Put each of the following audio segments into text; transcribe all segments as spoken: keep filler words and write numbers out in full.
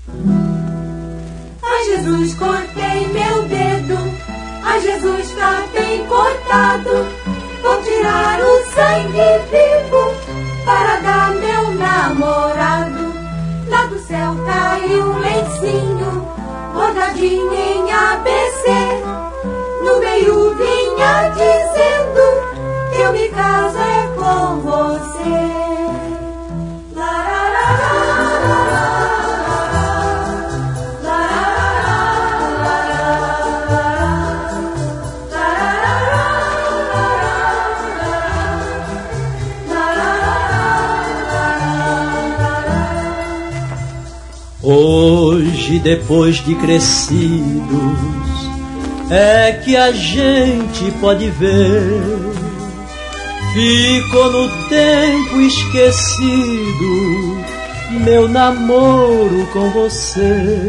Ai, Jesus, cortei meu dedo. Ai, Jesus, tá bem cortado. Vou tirar o sangue vivo para dar meu namorado. Lá do céu caiu um lencinho bordadinho em A B C. No meio vinha dizendo que eu me caso é com você. Hoje, depois de crescidos, é que a gente pode ver. Ficou no tempo esquecido meu namoro com você.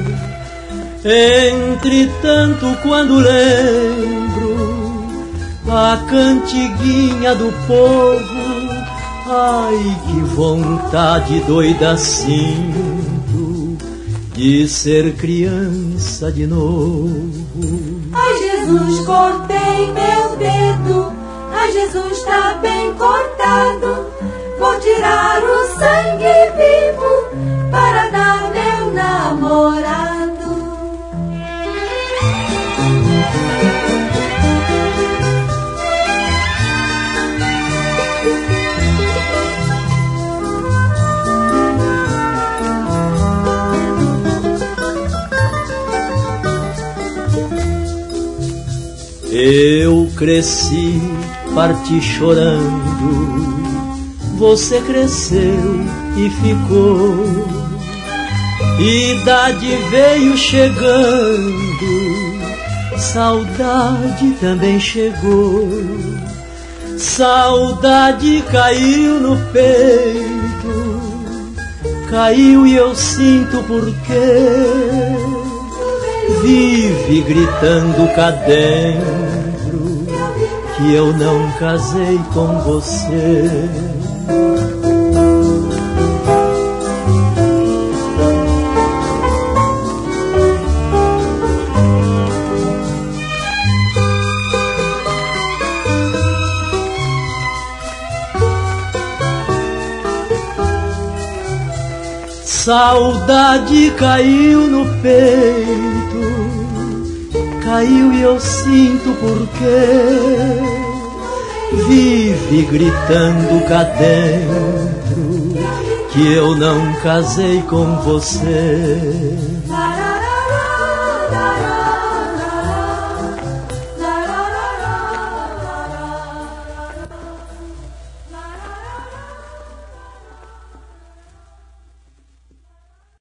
Entretanto, quando lembro a cantiguinha do povo, ai, que vontade doida sinto de ser criança de novo. Ai, Jesus, cortei meu dedo. Ai, Jesus, tá bem cortado. Vou tirar o sangue vivo para dar meu namorado. Eu cresci, parti chorando, você cresceu e ficou. Idade veio chegando, saudade também chegou. Saudade caiu no peito, caiu e eu sinto porquê. Vive gritando cá dentro que eu não casei com você. Saudade caiu no peito, caiu e eu sinto porquê. Vive gritando cá dentro que eu não casei com você.